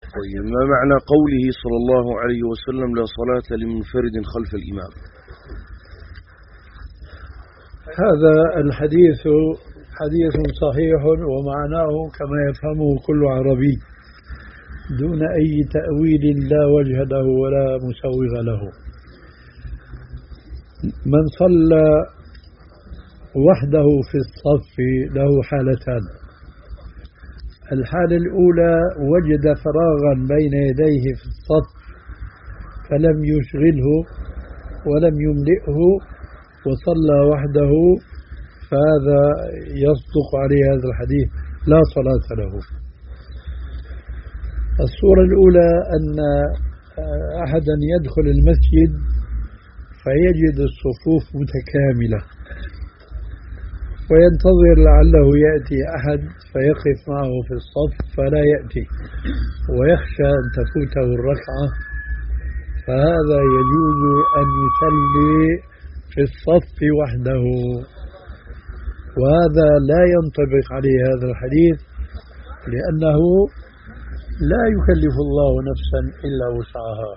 طيب، ما معنى قوله صلى الله عليه وسلم لا صلاة لمنفرد خلف الإمام؟ هذا الحديث حديث صحيح ومعناه كما يفهمه كل عربي دون أي تأويل لا وجه له ولا مسوغ له. من صلى وحده في الصف له حالتان. الحالة الأولى وجد فراغا بين يديه في الصف فلم يشغله ولم يملئه وصلى وحده، فهذا يصدق عليه هذا الحديث لا صلاة له. الصورة الأولى أن أحدا يدخل المسجد فيجد الصفوف متكاملة وينتظر لعله يأتي أحد فيقف معه في الصف فلا يأتي ويخشى أن تفوته الركعة، فهذا يجوز أن يصلي في الصف وحده، وهذا لا ينطبق عليه هذا الحديث لأنه لا يكلف الله نفسا إلا وسعها.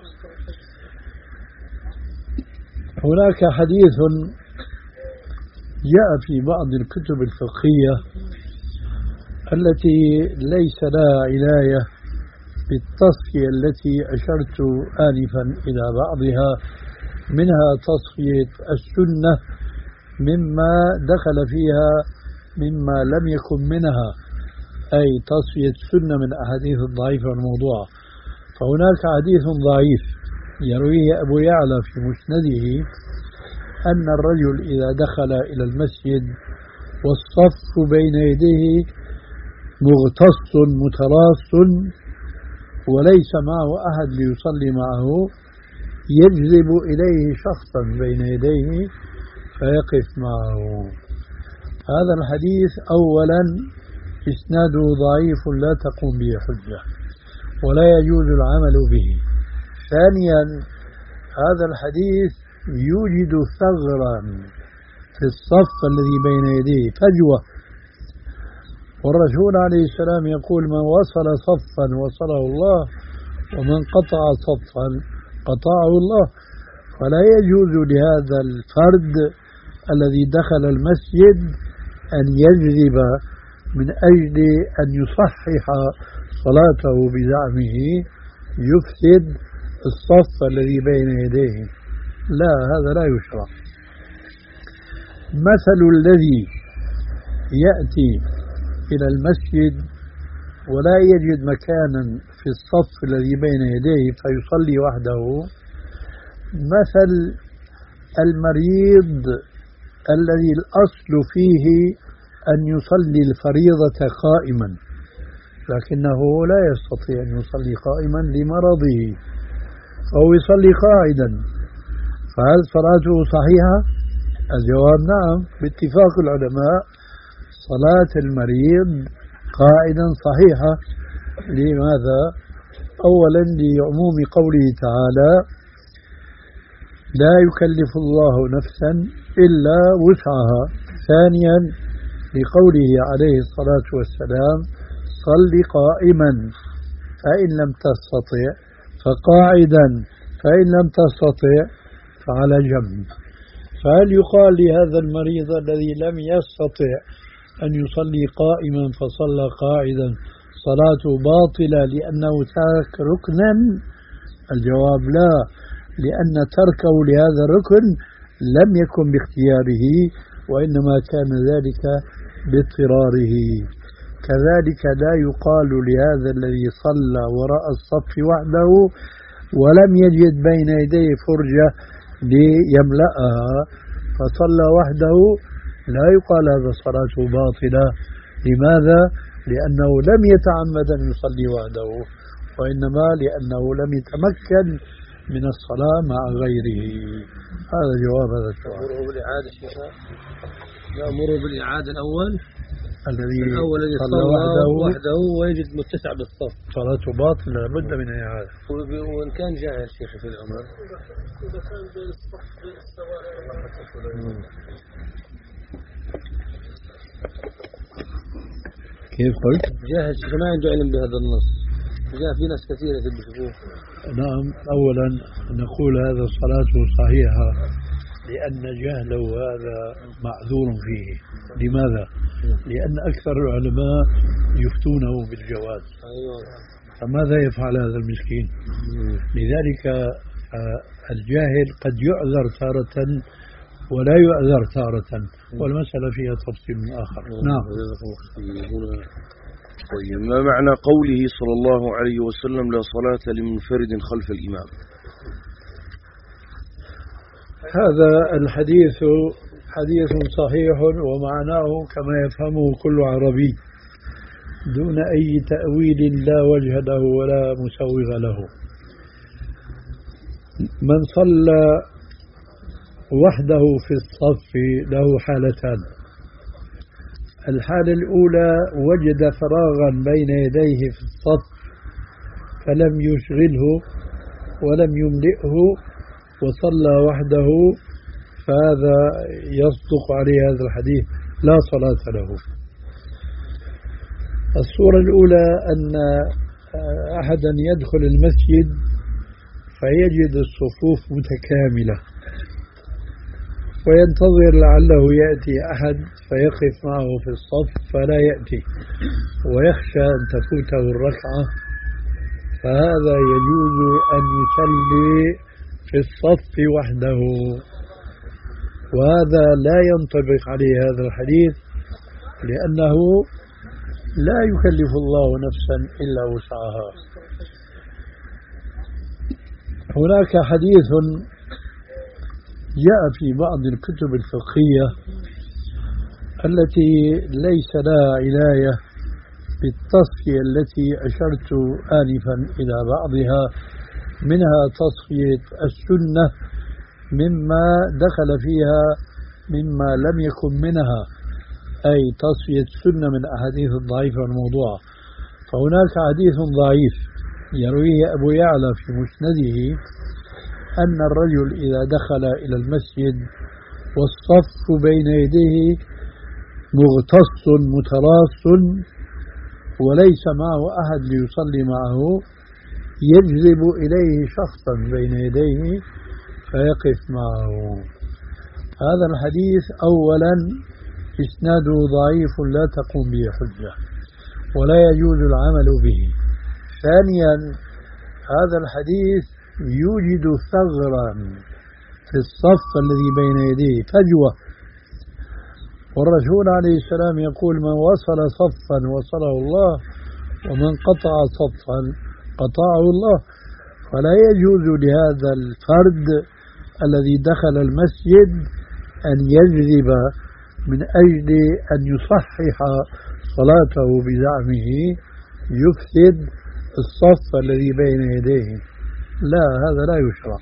هناك حديث جاء في بعض الكتب الفقهية التي ليس لها عناية بالتصفية التي أشرت آنفا إلى بعضها، منها تصفية السنة مما دخل فيها مما لم يكن منها، أي تصفية السنة من أحاديث الضعيفة والموضوعة. فهناك حديث ضعيف يرويه أبو يعلى في مسنده أن الرجل إذا دخل إلى المسجد والصف بين يديه مغتص متراص وليس معه أحد ليصلي معه، يجذب إليه شخصا بين يديه فيقف معه. هذا الحديث أولا إسناده ضعيف لا تقوم به حجة ولا يجوز العمل به. ثانيا هذا الحديث يوجد ثغرا في الصف الذي بين يديه، فجوة، والرسول عليه السلام يقول من وصل صفا وصله الله ومن قطع صفا قطعه الله. فلا يجوز لهذا الفرد الذي دخل المسجد أن يجذب من أجل أن يصحح صلاته بزعمه يفسد الصف الذي بين يديه، لا، هذا لا يشرع. مثل الذي يأتي إلى المسجد ولا يجد مكانا في الصف الذي بين يديه فيصلي وحده مثل المريض الذي الأصل فيه أن يصلي الفريضة قائما لكنه لا يستطيع أن يصلي قائما لمرضه فهو يصلي قاعدا، فهل صلاته صحيحة؟ الجواب نعم باتفاق العلماء، صلاة المريض قاعدا صحيحة. لماذا؟ أولا لعموم قوله تعالى لا يكلف الله نفسا إلا وسعها. ثانيا لقوله عليه الصلاة والسلام صل قائما فإن لم تستطع فقاعدا فإن لم تستطع فعلى جنب. فهل يقال لهذا المريض الذي لم يستطع أن يصلي قائما فصلى قاعدا صلاته باطلة لأنه ترك ركنا؟ الجواب لا، لأن تركه لهذا الركن لم يكن باختياره وإنما كان ذلك باضطراره. كذلك لا يقال لهذا الذي صلى وراء الصف وحده ولم يجد بين يديه فرجة ليملأها فصلى وحده، لا يقال هذا صلاته باطلة. لماذا؟ لأنه لم يتعمد أن يصلي وحده وإنما لأنه لم يتمكن من الصلاة مع غيره. هذا جواب هذا السؤال. يأمره بالإعادة شيخنا، يأمره بالإعادة الأول الذي صلى وحده ويجد متسع بالصف صلاته باطلة لابد من إعادة. وإن كان جاهل شيخ في الأمر إذا كان بين الصف بين السواري. كيف قلت؟ جاهل شيخ ما عنده علم بهذا النص جاء في ناس كثيرة بيشوفوه. نعم، أولا نقول هذا صلاته صحيحة لأن جهله هذا معذور فيه. لماذا؟ لأن أكثر العلماء يفتونه بالجواز. أيوة. فماذا يفعل هذا المسكين؟ لذلك الجاهل قد يعذر تارة ولا يعذر تارة، والمسألة فيها تفصيل آخر. نعم. طيب، ما معنى قوله صلى الله عليه وسلم لا صلاة لمنفرد خلف الإمام؟ هذا الحديث حديث صحيح ومعناه كما يفهمه كل عربي دون أي تأويل لا وجه له ولا مسوغ له. من صلى وحده في الصف له حالتان. الحالة الأولى وجد فراغا بين يديه في الصف فلم يشغله ولم يملئه وصلى وحده، فهذا يصدق عليه هذا الحديث لا صلاة له. الصورة الأولى أن أحدا يدخل المسجد فيجد الصفوف متكاملة وينتظر لعله يأتي أحد فيقف معه في الصف فلا يأتي ويخشى أن تفوته الركعة، فهذا يجوز أن يصلي في الصف وحده، وهذا لا ينطبق عليه هذا الحديث لأنه لا يكلف الله نفسا إلا وسعها. هناك حديث جاء في بعض الكتب الفقهية التي ليس لها عناية بالتصفية التي أشرت آنفا إلى بعضها، منها تصفية السنة مما دخل فيها مما لم يكن منها، أي تصفية السنة من أحاديث الضعيفة والموضوعة. فهناك حديث ضعيف يرويه أبو يعلى في مسنده أن الرجل إذا دخل إلى المسجد والصف بين يديه مغتص متراص وليس معه أحد ليصلي معه، يجذب إليه شخصا بين يديه فيقف معه. هذا الحديث أولا إسناده ضعيف لا تقوم به حجة ولا يجوز العمل به. ثانيا هذا الحديث يوجد ثغرا في الصف الذي بين يديه، فجوة، والرسول عليه السلام يقول من وصل صفا وصله الله ومن قطع صفا قطعه الله. فلا يجوز لهذا الفرد الذي دخل المسجد أن يجذب من أجل أن يصحح صلاته بزعمه يفسد الصف الذي بين يديه، لا، هذا لا يشرع.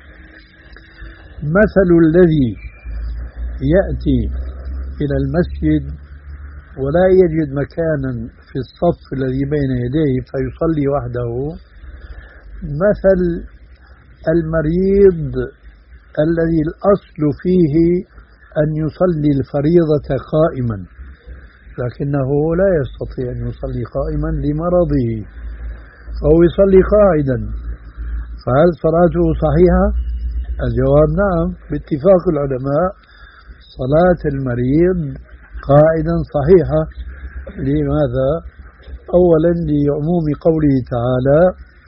مثل الذي يأتي إلى المسجد ولا يجد مكانا في الصف الذي بين يديه فيصلي وحده مثل المريض الذي الأصل فيه أن يصلي الفريضة قائما لكنه لا يستطيع أن يصلي قائما لمرضه فهو يصلي قاعدا، فهل صلاته صحيحة؟ الجواب نعم باتفاق العلماء، صلاة المريض قاعدا صحيحة. لماذا؟ أولا لعموم قوله تعالى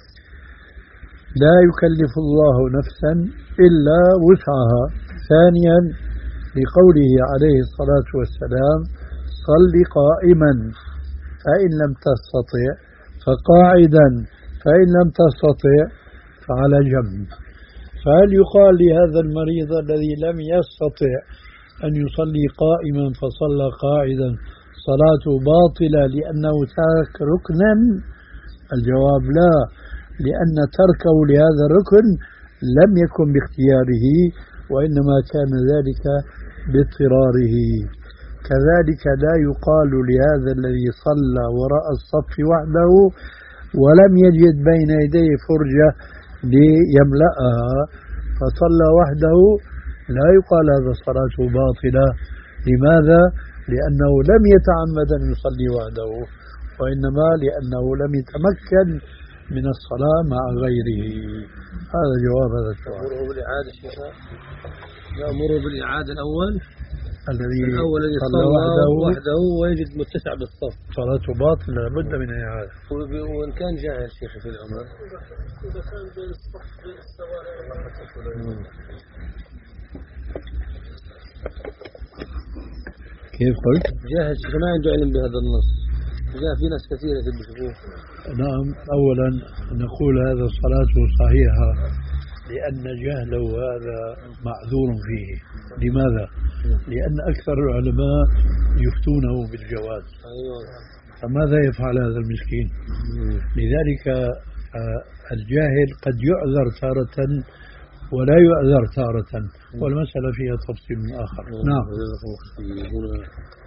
لا يكلف الله نفسا إلا وسعها. ثانيا لقوله عليه الصلاة والسلام صل قائما فإن لم تستطع فقاعدا فإن لم تستطع فعلى جنب. فهل يقال لهذا المريض الذي لم يستطع أن يصلي قائما فصلى قاعدا صلاته باطلة لأنه ترك ركنا؟ الجواب لا، لأن تركه لهذا الركن لم يكن باختياره وإنما كان ذلك باضطراره. كذلك لا يقال لهذا الذي صلى وراء الصف وحده ولم يجد بين يديه فرجة ليملأها فصلى وحده، لا يقال هذا صلاته باطلة. لماذا؟ لأنه لم يتعمد أن يصلي وحده، وإنما لأنه لم يتمكن من الصلاة مع غيره. هذا جواب هذا السؤال. يأمره بالإعادة شيخنا، يأمره بالإعادة الأول الذي صلى وحده ويجد متسع بالصف صلاته باطلة لابد من إعادة. وإن كان جاهل شيخي في الأمر إذا كان بين الصف بين السواري. كيف قلت؟ جاهل شيخ ما عنده علم بهذا النص، جاء في ناس كثيرة بيشوفوه. نعم، أولا نقول هذا صلاته صحيحة لأن جهله هذا معذور فيه. لماذا؟ لأن أكثر العلماء يفتونه بالجواز. فماذا يفعل هذا المسكين؟ لذلك الجاهل قد يعذر تارة ولا يعذر تارة، والمسألة فيها تفصيل آخر. نعم.